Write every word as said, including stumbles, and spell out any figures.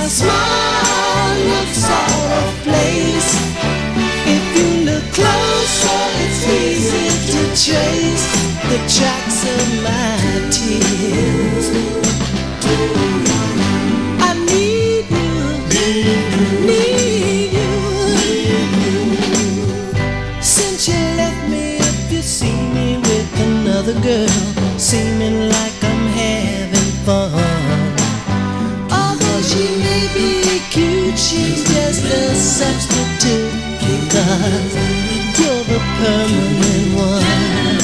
Your smile looks out of place. If you look closer, it's easy to trace the tracks of my tears. I need you, need you. Since you left me, if you see me with another girl, seeming like I'm having fun. Although she may be cute, she's just a substitute, because you're the permanent one.